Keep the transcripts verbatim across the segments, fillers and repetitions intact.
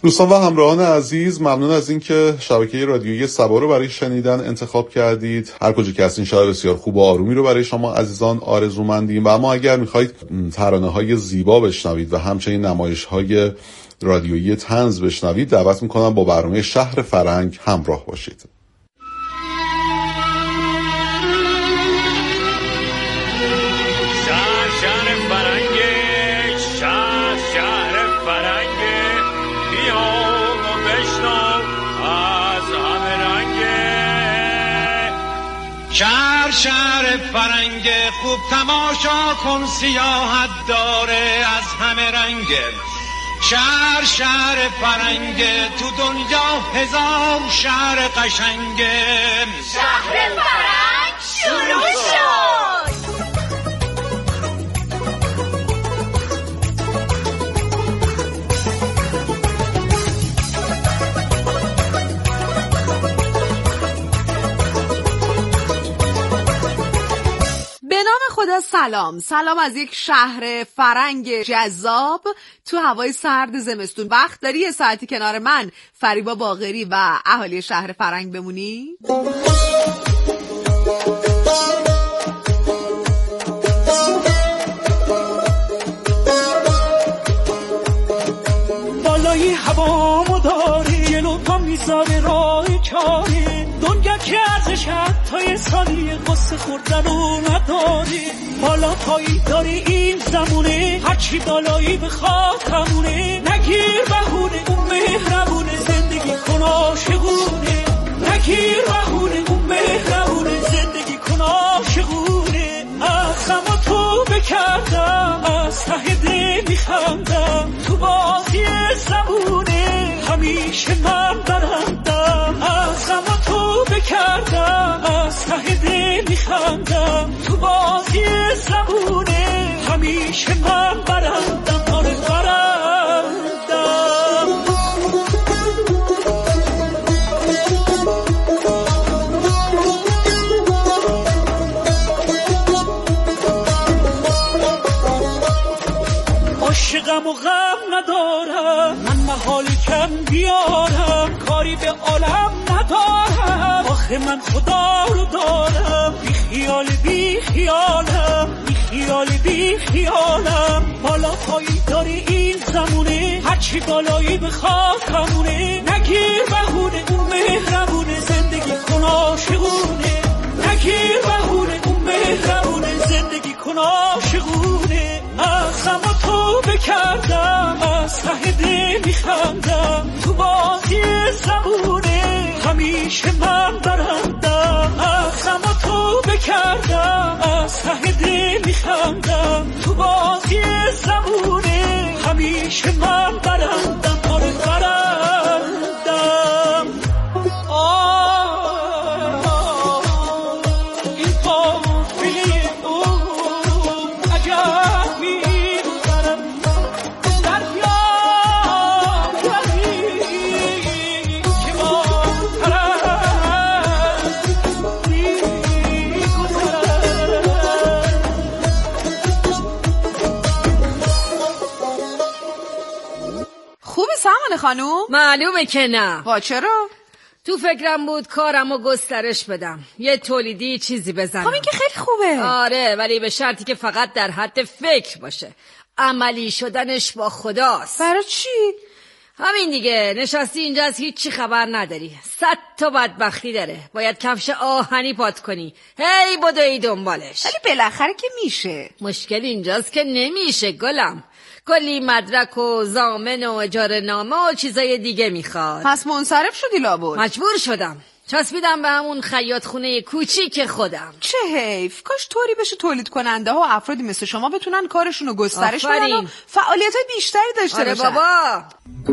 دوستان و همراهان عزیز، ممنون از اینکه شبکه رادیویی سبا رو برای شنیدن انتخاب کردید. هر کجا که هستین شب بسیار خوب و آرومی رو برای شما عزیزان آرزومندیم. و اما اگر میخواید ترانه‌های زیبا بشنوید و همچنین نمایش‌های رادیویی طنز بشنوید، دعوت میکنم با برنامه شهر فرنگ همراه باشید. شهر شهر فرنگ خوب تماشا کن، سیاحت داره از همه رنگ. شهر شهر فرنگ تو دنیا هزار شهر قشنگ. شهر فرنگ شروع شد. به نام خدا سلام. سلام از یک شهر فرنگ جذاب تو هوای سرد زمستون. وقت داری یه ساعتی کنار من، فریبا باقری و اهالی شهر فرنگ بمونی؟ بالای هوامو داری، جلو پا میذاره راه چاری. دنیا که ارزش حتی سالی قصه خوردن رو نداری. بالا پایی داری این زمونه، هرچی بالایی بخواد همونه. نگیر بهونه اون مهربونه، زندگی کن عاشقونه. نگیر بهونه اون مهربونه، زندگی کن عاشقونه. از غم تو بکردم، از ته دل میخندم، تو بازی زمونه همیشه من برندم. از غم تو بکردم، از ته دل میخندم، تو بازی زمونه همیشه من برندم. آره برندم. عاشقم و غم ندارم، من محال کم بیارم، کاری به عالم ندارم. آخه من خدا رو دارم، بی خیال بی خیالم، بی خیال بی خیالم. بالا پایی داری این زمونه، هرچی بالایی بخواد همونه. نگیر بهونه اون مهربونه، زندگی کن عاشقونه. نگیر بهونه اون مهربونه، زندگی کن عاشقونه. از غم تو بکردم، از ته دل میخندم، تو بازی زمونه همیشه من برندم. از غم تو بکردم، از ته دل میخندم، تو بازی زمونه همیشه من برندم. آره برندم. سامان خانوم؟ معلومه که نه. وا چرا؟ تو فکرم بود کارمو گسترش بدم، یه تولیدی چیزی بزنم. خب این که خیلی خوبه. آره، ولی به شرطی که فقط در حد فکر باشه، عملی شدنش با خداست. برای چی؟ همین دیگه، نشستی اینجا از هیچی خبر نداری، صد تا بدبختی داره، باید کفش آهنی پات کنی، هی بدوی دنبالش. ولی بالاخره که میشه. مشکل اینجاست که نمیشه گلم، کلی مدرک و ضامن و اجاره نامه و چیزای دیگه میخواد. پس منصرف شدی لابد؟ مجبور شدم، چسبیدم به همون خیاط خونه کوچیک خودم. چه حیف، کاش طوری بشه تولید کننده ها و افرادی مثل شما بتونن کارشونو گسترش بدن و فعالیت‌های بیشتری داشته آره باشن. آره بابا.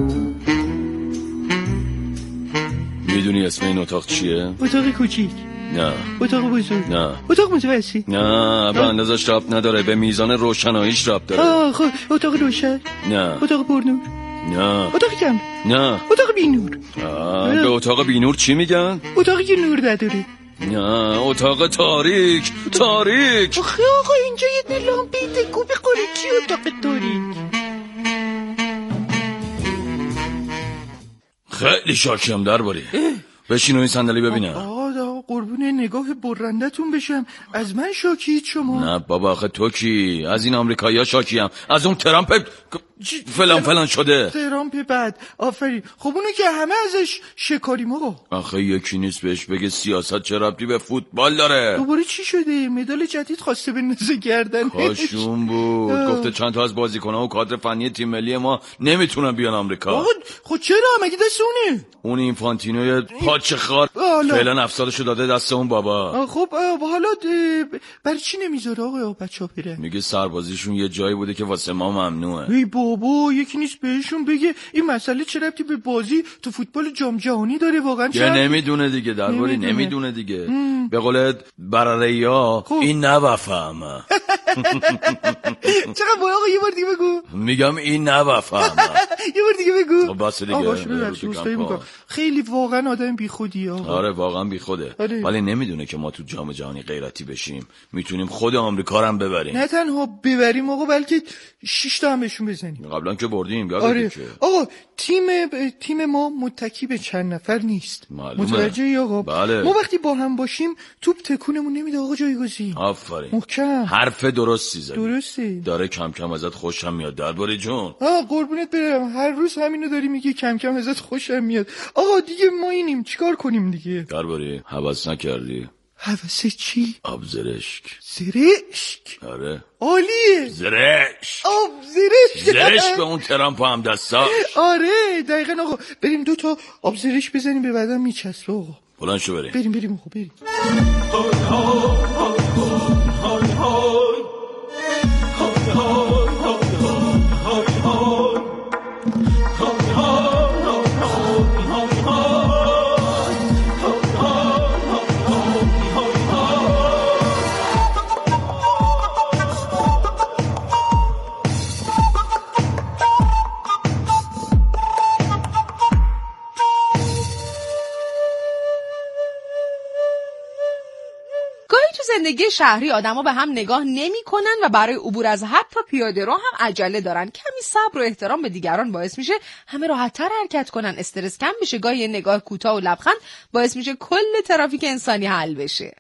میدونی اسم این اتاق چیه؟ اتاق کوچیک. نه. اتاق بزرگ. نه. اتاق متوسط. نه، به اندازش ربط نداره، به میزان روشناییش ربط داره. آه خب اتاق روشن. نه. اتاق پرنور. نه. اتاق کم. نه. اتاق بینور. به اتاق بینور چی میگن؟ اتاقی که نور نداره. نه، اتاق تاریک. تاریک. آخه آقا اینجا یه دل لامپی دکو بخوره، چی اتاق تاریک؟ خیلی شاکیم درباری. بشین و این صندلی ببینم. آقا آقا قربون نگاه برندتون بشم، از من شاکید شما؟ نه بابا آخه تو کی؟ از این آمریکایی‌ها شاکیم، از اون ترامپ فلان فلان شده. ترامپ بعد آفرین. خب اونو که همه ازش شکاریم آقا. آخه یکی نیست بهش بگه سیاست چه ربطی به فوتبال داره؟ دوباره چی شده؟ مدال جدید خواسته بندازه گردن. کاشون بود. گفته چند تا از بازیکن‌ها و کادر فنی تیم ملی ما نمیتونن بیان آمریکا. آقا خب چرا؟ مگه دست اونه؟ اون اینفانتینوی پاچه خار فعلا افسارشو داده دست اون بابا. خب حالا برای چی نمیذاره آقا بچه‌ها برن؟ میگه سربازیشون یه جایی بوده که واسه ما ممنوعه. ای بابا یکی نیست بهشون بگه این مسئله چه ربطی به بازی تو فوتبال جام جهانی داره واقعا؟ چه نمیدونه دیگه درباره نمیدونه دیگه. به قول برره‌یا این نبفهمه. چقدر باید آقا یه بار دیگه بگو. میگم این نبفهمه. یه بار دیگه بگو. خب بس دیگه. آقا شما خیلی واقعا آدم بیخودیه آقا. آره واقعا بیخوده. ولی نمیدونه که ما تو جام جهانی غیرتی بشیم میتونیم خود آمریکا رو هم ببریم. نه تنها ببریم آقا بلکه شش تا هم بهشون بزنیم. قبلا که بردیم یادت آره. که آقا تیم ب... تیم ما متکی به چند نفر نیست. متوجهی آقا؟ بله. ما وقتی با هم باشیم توپ تکونمون نمیده آقا جایگزین. آفرین. محکم. حرف درستی زدی. درستی. داره کم کم ازت خوشم میاد درباره جون. آ قربونت برم هر روز همینو داری میگی کم کم ازت خوشم میاد. آقا دیگه ما اینیم چیکار کنیم دیگه؟ درباره هوس نکردی؟ هوس چی؟ آب زرشک. زرشک؟ آره. عالیه. زرشک. آب زرشک. زرشک به اون ترامپ هم دستاش. آره دقیقاً آقا. بریم دو تا آب زرشک بزنیم به بدن میچسبه آقا. بلند شو بریم. بریم بریم آقا بریم. زندگی شهری آدما به هم نگاه نمی‌کنن و برای عبور از حتی پیاده رو هم عجله دارن. کمی صبر و احترام به دیگران باعث میشه همه راحت‌تر حرکت کنن، استرس کم بشه. گاهی یه نگاه کوتاه و لبخند باعث میشه کل ترافیک انسانی حل بشه.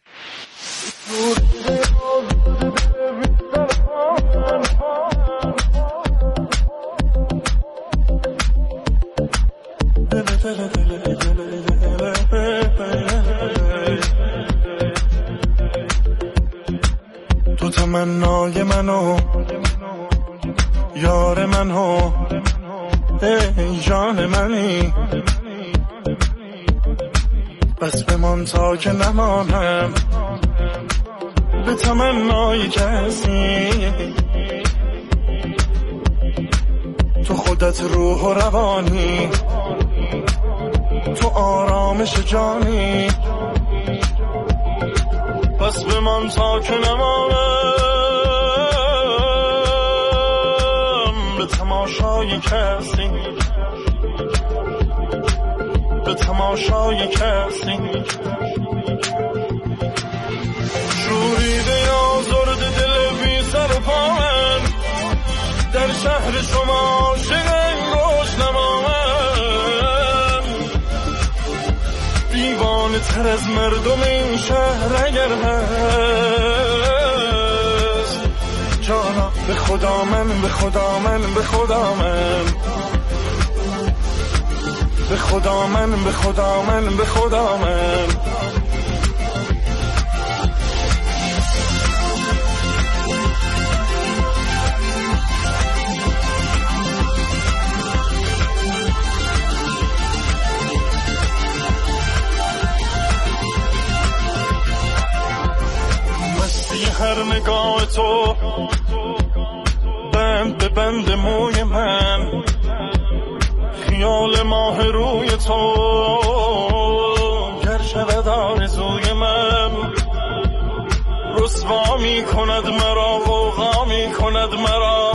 تو تمنای منو یار منو ای جان منی بس بمان تا که نمانم به تمنای کسی تو خودت روح و روانی تو آرامش جانی پس به من تا که نمانم به تماشای کسی به تماشای کسی شوریده یا زرد دل بی سر و پا من در شهر شما شگن روش نما من دیوانه تر از مردم این شهر اگر هست جانا به خدا من به خدا من به خدا من به خدا من به خدا من به خدا من هر نگاه تو بند به بند موی من خیال ماه روی تو گر شود آرزوی من رسوا می کند مرا غوغا می کند مرا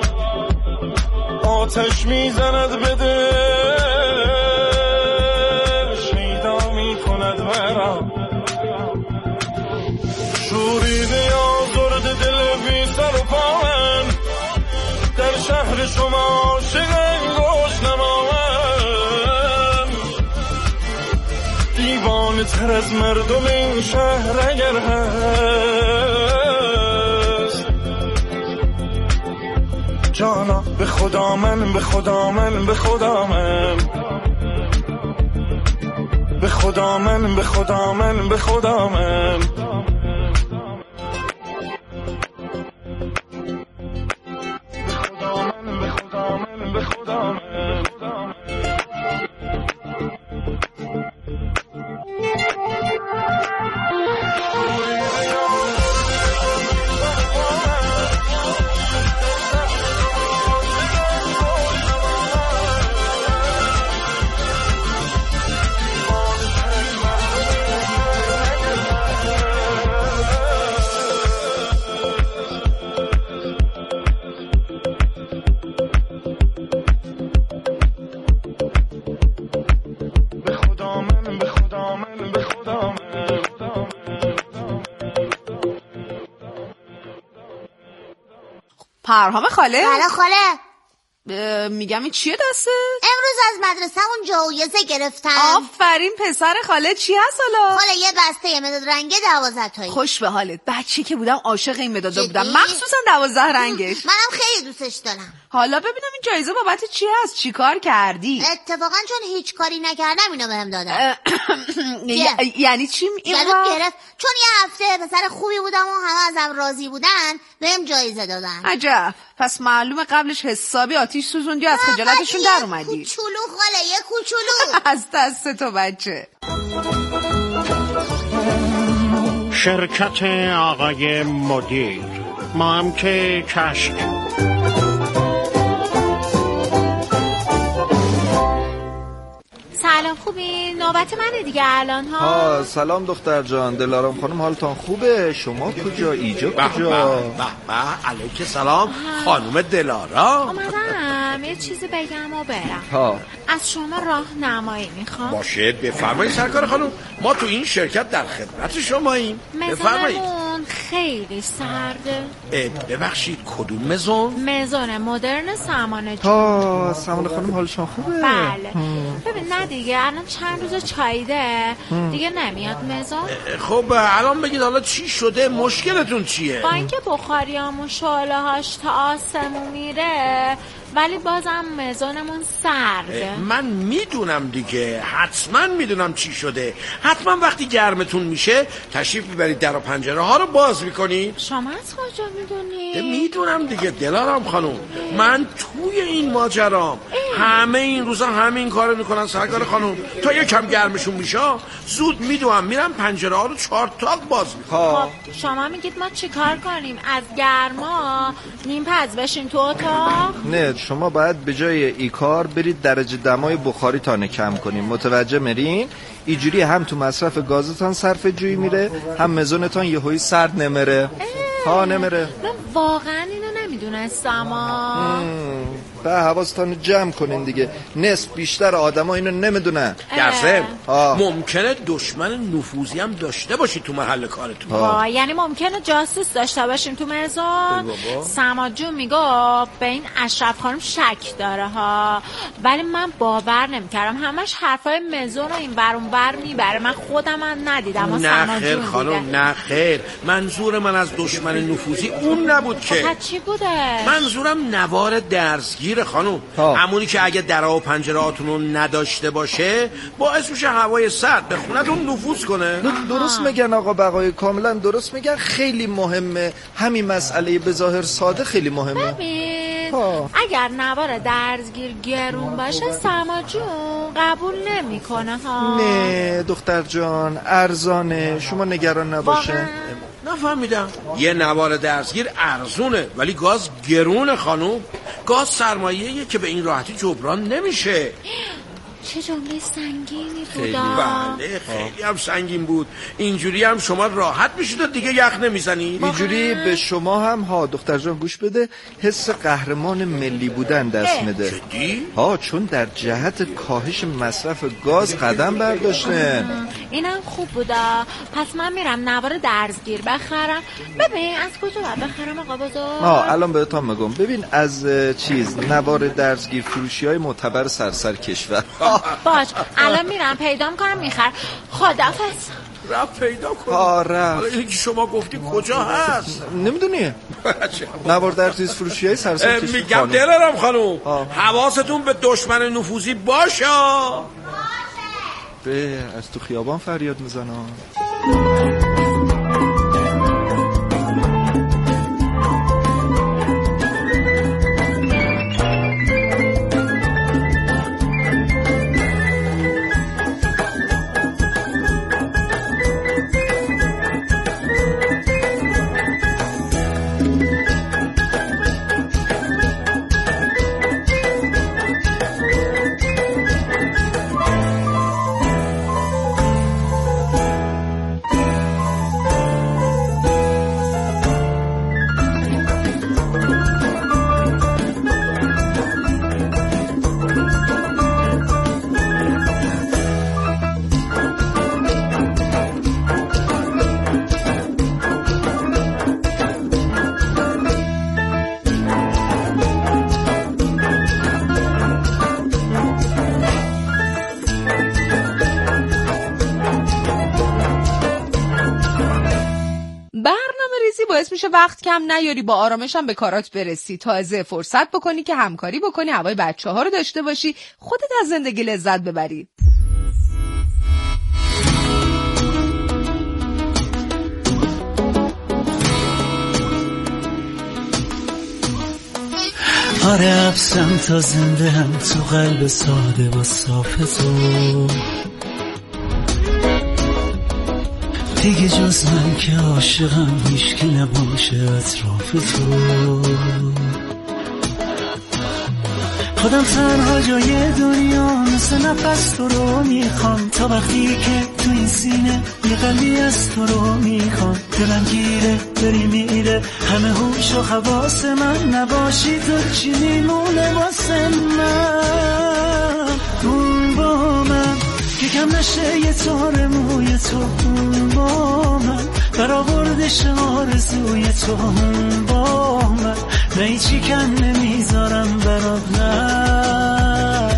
آتش می زند به دل شیدا می کند مرا شوریده یا زرد دل بی سر و پا من در شهر شما شگن گوش نما من دیوانه تر از مردم این شهر اگر هست. جانا به خدا من، به خدا من، به خدا من، به خدا من، به خدا من، به خدا من. پرهام خاله؟ بله خاله. میگم این چیه دسته؟ امروز از مدرسه اون جایزه گرفتم. آفرین پسر خاله. چی هست حالا؟ خاله یه بسته مداد رنگه دوازده تایی. خوش به حالت. بچه که بودم عاشق این مدادا بودم، مخصوصا دوازده رنگش. منم خیلی دوستش دارم. حالا ببینم این جایزه بابت چی هست؟ چی کار کردی؟ اتفاقا چون هیچ کاری نکردم اینو بهم دادن. یعنی چی؟ یعنی گرفت چون یه هفته پسر خوبی بودم و همه ازم راضی بودن بهم جایزه دادن. عجب. پس معلومه قبلش حسابی آتیش سوزوندی، از خجالتشون در اومدی. یه کوچولو خاله، یه کوچولو. از دست تو بچه. شرکت آقای مدیر، ما هم که کشک. سلام، خوبی؟ نوبت منه دیگه الان ها. ها سلام دختر جان. دلارام خانم حالتان خوبه؟ شما کجا؟ ایجا کجا؟ به به علیک سلام خانم دلارام. اومدم یه چیزی بگم و برم. ها از شما راهنمایی میخوام. باشه بفرمایید سرکار خانم، ما تو این شرکت در خدمت شماییم. بفرمایید. مزونمون خیلی سرده. ببخشید کدوم مزون؟ مزون مدرن سامان جون. ها سامان خانم حالشان خوبه؟ بله. ببین نه دیگه الان چند روز چایده دیگه نمیاد مزون. خب الان بگید حالا چی شده؟ مشکلتون چیه؟ با اینکه بخاریامون شعله هاش تا آسمون میره ولی بازم مزونمون سرده. من میدونم دیگه، حتما میدونم چی شده. حتما وقتی گرمتون میشه تشریف میبرید در و پنجره ها رو باز میکنید. شما از کجا میدونی؟ میدونم دیگه دلارام خانم، من توی این ماجرام. همه این روزا همین کارو میکنن سرکار خانم. تا یکم گرمشون میشه زود میدونم میرم پنجره ها رو چهار تاق باز میکنم. خب شما میگید ما چی کار کنیم؟ از گرما نیم پز بشیم تو اتاق؟ نه، شما باید به جای ای کار برید درجه دمای بخاری تانه کم کنیم. متوجه مرین؟ اینجوری هم تو مصرف گازتان صرف جویی میره، هم مزونتان یهویی سرد نمره. ها نمره. من واقعا اینو نمیدونستم. به حواستان جمع کنین دیگه. نصف بیشتر آدما اینو نمیدونن. درسته ممکنه دشمن نفوذی هم داشته باشی تو محل کارتون. وای یعنی ممکنه جاسوس داشته باشیم تو مزون. سماد جون میگه به این اشرف خانم شک داره ها، ولی من باور نمیکردم. همش حرفای مزون رو این ور اون ور میبره. من خودم هم ندیدم. نه خیر خانم، نه خیر. منظور من از دشمن نفوذی اون نبود که. چی بوده؟ منظورم نوار درزگیر خانم. همونی که اگه درها و پنجره هاتون رو نداشته باشه باعث میشه هوای سرد به خونتون نفوذ کنه. درست میگن آقا بقای، کاملا درست میگن. خیلی مهمه همین مسئله، به ظاهر ساده خیلی مهمه. ببین اگر نوار درزگیر گرون باشه سما جون قبول نمیکنه ها. نه دختر جان ارزانه، شما نگران نباشه. نفهمیدم. یه نوار درزگیر ارزونه ولی گاز گرونه خانوم. گاز سرمایه‌ایه که به این راحتی جبران نمیشه. چه جمله سنگینی بود. خیلی بله خیلی هم سنگین بود. اینجوری هم شما راحت میشید و دیگه یخ نمیزنی. اینجوری به شما هم ها دختر جان گوش بده، حس قهرمان ملی بودن دست میده. جدی؟ ها چون در جهت کاهش مصرف گاز قدم برداشتن. اینم خوب بودا. پس من میرم نوار درزگیر بخرم. ببین از کجا باید بخرم آقا بزرگ؟ آه الان بهتون میگم. ببین از چیز نوار درزگیر فروشی های معتبر سرسر کشور. باش الان میرم پیدا میکنم میخرم. خداحافظ. رفت پیدا کن. آره حالا اینی که شما گفتی کجا هست؟ نمیدونی؟ نوار درزگیر فروشی های سرسر کشور. میگم دلارم خانوم حواستون به دشمن نفوذی باشه. به از تو خیابان فریاد میزنم. باعث میشه وقت کم نیاری، با آرامش هم به کارات برسی، تازه فرصت بکنی که همکاری بکنی، هوای بچه ها رو داشته باشی، خودت از زندگی لذت ببری. آره ابسم تا زنده هم تو قلب ساده و صاف تو، دیگه جز من که عاشقم هیچ که نباشه اطراف تو. خودم تنها جای دنیا مثل نفس تو رو میخوام، تا وقتی که تو این سینه یه قلبی از تو رو میخوام. دلم گیره بری میره همه هوش و حواس من، نباشی تو چی میمونه واسه من؟ اون با من که کم نشه یه تار موی تو، اون با من برآوردش آرزوی تو، اون با من نه ایچی کن نمیذارم برات، نه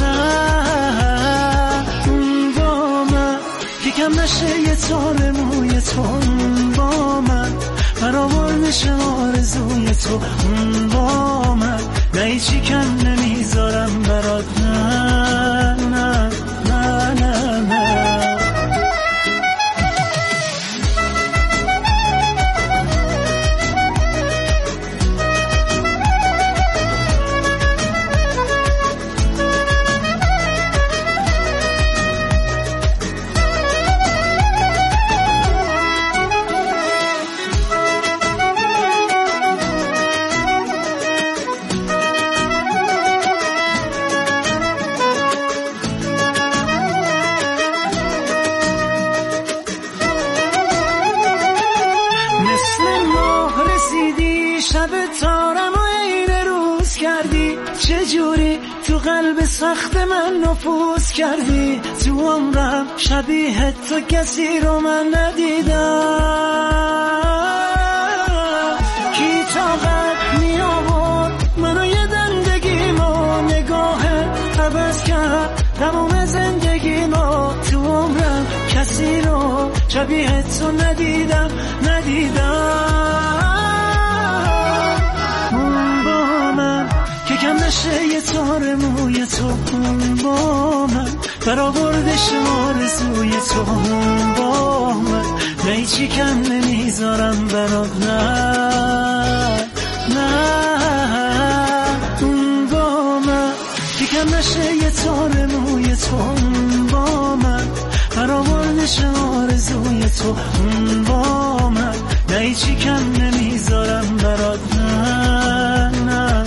نه اون با من که کم نشه یه تار موی تو، اون با من برآوردش آرزوی تو، اون با من نه ایچی کن نمیذارم برات، نه نه نه نه نه. قلب سخت من نفوذ کردی، تو عمرم شبیه تو کسی رو من ندیدم. کی طاقت می آورد منو یه دندگیمو، نگاه عوض کرد تمام زندگیمو، تو عمرم کسی رو شبیه تو ندیدم ندیدم. اون با من که کم نشه یه تار موی تو، اون با من برآوردش آرزوی تو، اون با من نه ایچی کم نمیذارم برات، نه نه اون با من که کم نشه یه تار موی تو، اون با من برآوردش آرزوی تو، اون با من نه ایچی کم نمیذارم برات، نه نه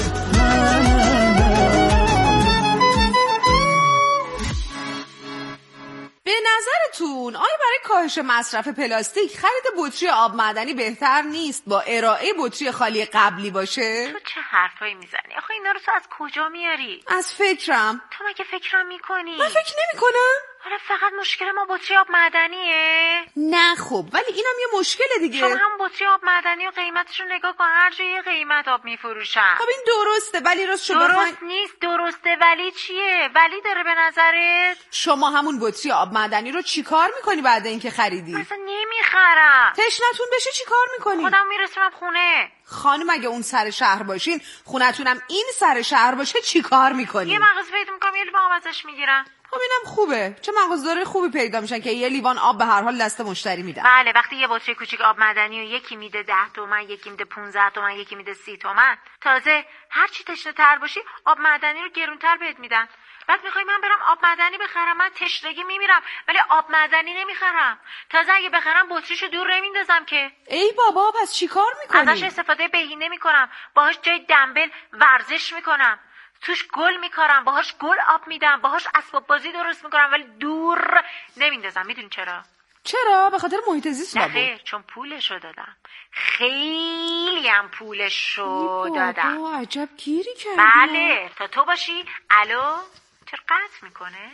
نظرتون آیا برای کاهش مصرف پلاستیک خرید بطری آب معدنی بهتر نیست با ارائه بطری خالی قبلی باشه؟ تو چه حرفایی میزنی؟ آخه اینا رو تو از کجا میاری؟ از فکرم. تو مگه فکرم میکنی؟ من فکر نمیکنم. حالا فقط مشکل ما بطری آب معدنیه؟ نه خب، ولی اینم یه مشکل دیگه. شما هم بطری آب معدنی و قیمتش رو نگاه کن، هر جایی یه قیمت آب میفروشن. خب این درسته، ولی راست شما درست بخواین... نیست. درسته ولی چیه؟ ولی داره به نظرت؟ شما همون بطری آب معدنی رو چیکار میکنی بعد اینکه خریدی؟ مثلا نمیخرم. تشنتون بشه چیکار میکنی؟ خودم میرسونم خونه. خانم اگه اون سر شهر باشین، خونتونم این سر شهر باشه، چیکار میکنی؟ یه مغازه پیدا میکنم، یه لیوان آب ازش میگیرم. خب اینم خوبه، چه مغازه‌دار خوبی پیدا میشن که یه لیوان آب به هر حال دست مشتری میدن. بله، وقتی یه بطری کوچیک آب معدنی و یکی میده ده تومن، یکی میده پونزده تومن، یکی میده سی تومن، تازه هر چی تشنه تر باشی آب معدنی رو گرونتر بهت میدن. بعد میخوای من برم آب معدنی بخرم؟ من تشنگی میمیرم ولی آب معدنی نمیخرم. تازه اگه بخرم بطریشو دور نمیندازم که. ای بابا، پس چیکار میکنی؟ ازش استفاده بهینه میکنم، باهاش جای دنبل ورزش میکنم، توش گل میکارم، باهاش گل آب میدم، باهاش اسباب بازی درست میکنم، ولی دور نمیندازم. میدونی چرا؟ چرا؟ به خاطر محیط زیست بابا. نه خیر، چون پولشو دادم. خیلی هم پولشو دادم. بابا عجب گیری کردی. بله، تا تو باشی. الو، چرا قطع میکنه؟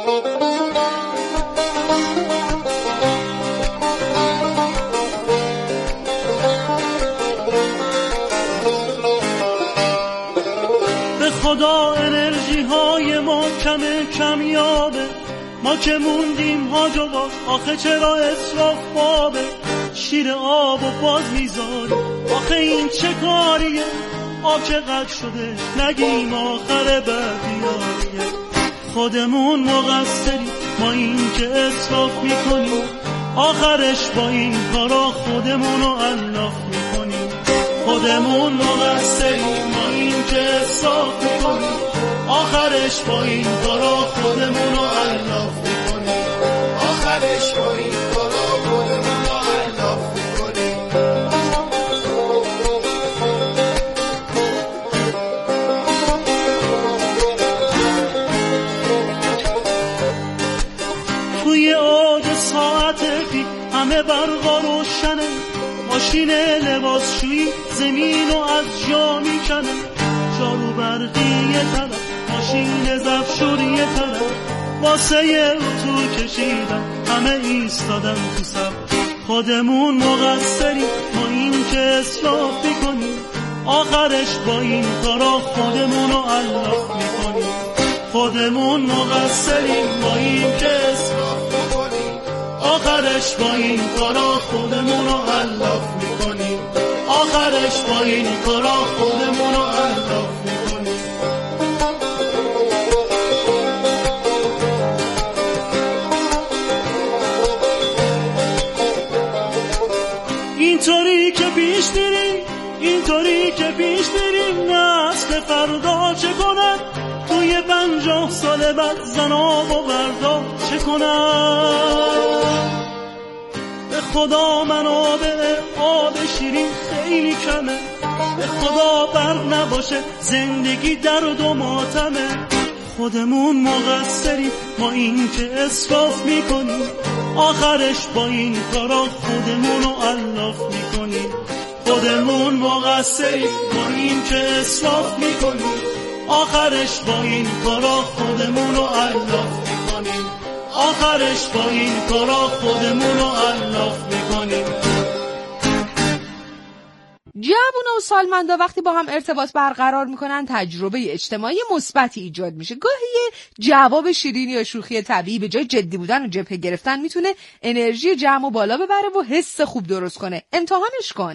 به خدا انرژی های ما کم کم یابه، ما که موندیم هاج و باز، آخه چرا اسراف بابه، شیر آب و باز میذاره، آخه این چه کاریه، آب چقدر شده نگیم آخر بدیاریه، خودمون مقصریم ما این که اسراف میکنیم، آخرش با این کارا خودمونو علاف میکنیم، خودمون مقصریم ما این که اسراف میکنیم، آخرش با این کارا خودمونو علاف میکنیم، آخرش با این کارا خودمونو علاف میکنیم. توی عاد ساعت پی همه برقا روشنه، ماشین لباسشویی زمین و از جا میکنه، جارو برقی یه طرف، ماشین ظرفشویی یه طرف، واسه اتو کشیدن همه ایستادن تو صف، خودمون مقصریم ما این که اسراف میکنیم، آخرش با این کارا خودمونو علاف میکنیم، خودمون مقصریم ما این که اسراف میکنیم، آخرش با این کارا خودمونو علاف میکنیم، آخرش با این کارا خودمونو علاف میکنیم. اینطوری که پیش بریم، اینطوری که پیش بریم، نسل فردا چه کنن، توی پنجاه سال بعد زنا و مردا چه کنن، به خدا منابع آب شیرین خیلی کمه، به خدا برق نباشه زندگی درد و ماتمه، خودمون مقصریم ما این که اسراف میکنیم، آخرش با این کارا خودمونو علاف میکنیم، خودمون مقصریم ما این که اسراف میکنیم، آخرش با این کارا خودمونو علاف میکنیم، آخرش با این کارا خودمونو علاف میکنیم. جوونا و سالمندا وقتی با هم ارتباط برقرار میکنن تجربه اجتماعی مثبتی ایجاد میشه. گاهی جواب شیرین یا شوخی طبیعی به جای جدی بودن و جبهه گرفتن میتونه انرژی جمع و بالا ببره و حس خوب درست کنه. امتحانش کن.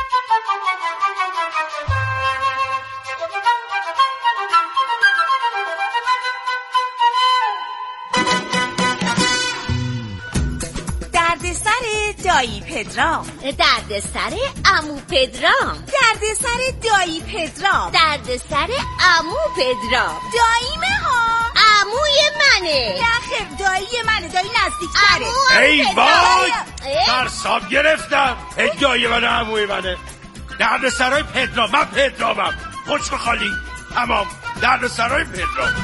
دردسر دایی پدرام، دردسر عمو پدرام، دردسر دایی پدرام، دردسر عمو پدرام، داییمه ها، عموی منه. نخیر دایی منه، دایی نزدیکتره. ای وای ترساب گرفتم. ای دایی منه عموی منه. دردسرای پدرام، من پدرامم. خشک خالی تمام. دردسرای پدرام.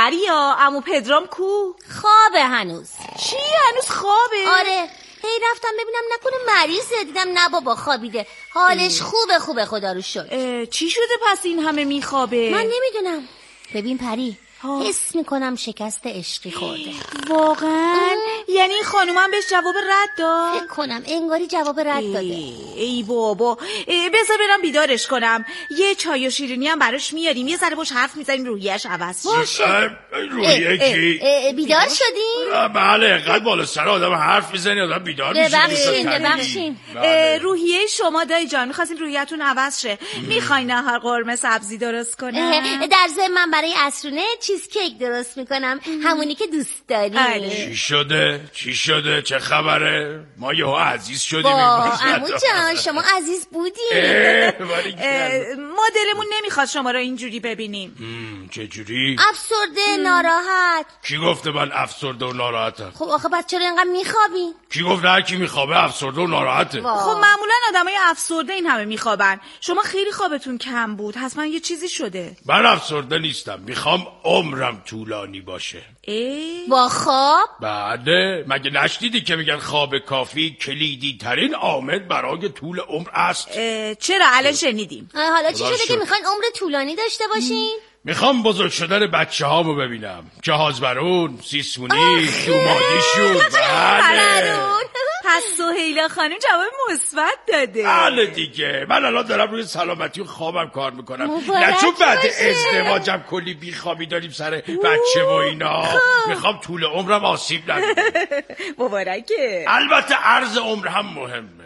پریا عمو پدرام کو؟ خوابه هنوز. چی هنوز خوابه؟ آره هی رفتم ببینم نکنه مریضه، دیدم نه بابا خوابیده، حالش خوبه خوبه خدا رو شکر. چی شده پس این همه میخوابه؟ من نمیدونم. ببین پری حس میکنم شکست عشقی خورده. واقعا؟ یعنی این خانومم بهش جواب رد داد؟ فکر کنم انگاری جواب رد داده. ای, ای بابا بذار برم بیدارش کنم، یه چای و شیرینی هم براش میاریم، یه ذره باش حرف میزنیم روحیه‌اش عوض شه. روحیه کی؟ بیدار شدیم؟ بله اینقدر بالا سر آدم حرف میزنی آدم بیدار میشه. ببخشین ببخشین. روحیه شما دایی جان، میخواستیم روحیه‌تون عوض شه. میخواین نهار قرمه سبزی درست کنم؟ در ضمن من برای عصرونه چیز کیک درست میکنم، همونی که دوست داری. چی شده؟ چی شده؟ چه خبره؟ ما یهو عزیز شدیم. با عمو جان شما عزیز بودیم. ما دلمون نمیخواد شما رو اینجوری ببینیم. چه جوری؟ افسرده ناراحت. کی گفته من افسرده و ناراحتم؟ خب آخه بعد چرا اینقدر میخوابی؟ کی گفته هر کی میخوابه افسرده و ناراحته؟ خب معمولا آدمای افسرده این همه میخوابن، شما خیلی خوابتون کم بود، حتما یه چیزی شده. من افسرده نیستم، میخوام عمرم طولانی باشه. ای؟ با خواب؟ بعده مگه نشنیدی که میگن خواب کافی کلیدی ترین عامل برای طول عمر است؟ چرا الان شنیدیم. حالا چی شده که میخواین عمر طولانی داشته باشین؟ میخوام بزرگ شدن بچه هامو ببینم، جهازبرون، سیسونی، دومادیشون. بله پس سهیلا خانم جواب مثبت داده. بله دیگه، من الان دارم روی سلامتی و خوابم کار میکنم، نه چون بعد ازدواجم کلی بیخوابی داریم سر بچه و اینا. میخوام طول عمرم آسیب نبینه. مبارکه. البته عرض عمر هم مهمه.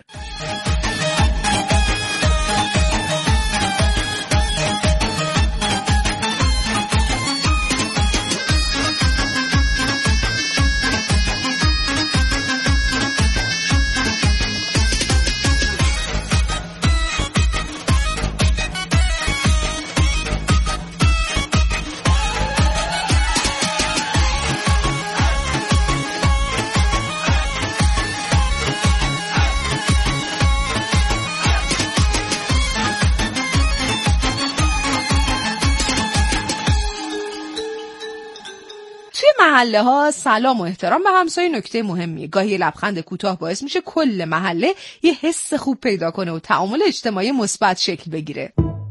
محله ها سلام و احترام به همسایه نکته مهمیه. گاهی یه لبخند کوتاه باعث میشه کل محله یه حس خوب پیدا کنه و تعامل اجتماعی مثبت شکل بگیره.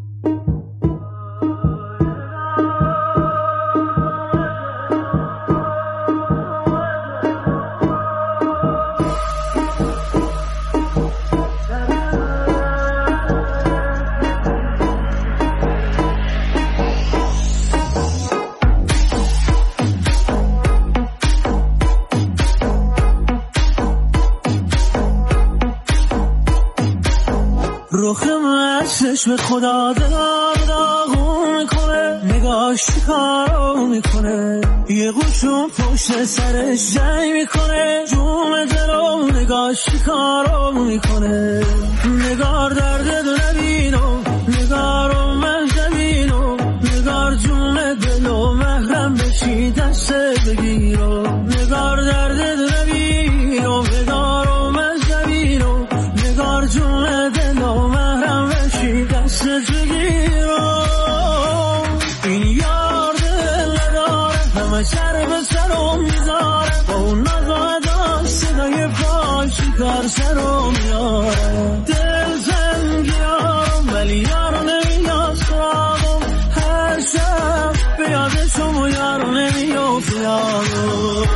چشم خدا دلار داغون میکنه، نگاش کارو میکنه، یه قوشون پشت سرش جنگ میکنه، جوم دلو نگاش کارو میکنه. نگار درد دو نبینو، نگارو من زمینو، نگار جوم دلو محرم بشی دست بگیرو. نگار درد دو نبینو، نگارو من زمینو، نگار جوم دلو محرم بشی دست بگیرو. این یار دل نداره، همه سر به سرم میذاره، با اون نگاه داشت صدای پاشی کار سرم میاره. دل زنگیارم ولی یارو نمیاد خوابم، هر شب به یادشم و یارو نمیاد یارو.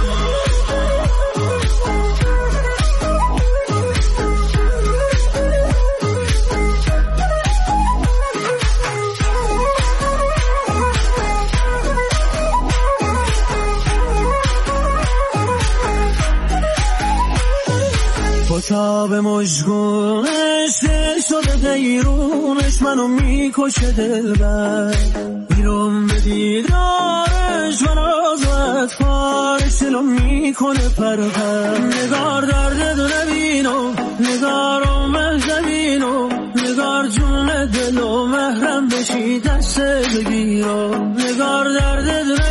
تاب مشگونش دل شده دیرونش منو میکشه دلبر، بیرون به دیدارش من آزاد کارش دلو میکنه پرپر. نگار درد دو نبینو، نگارو من زمینو، نگار جون دلو محرم بشی دست بگیرو. نگار درد دو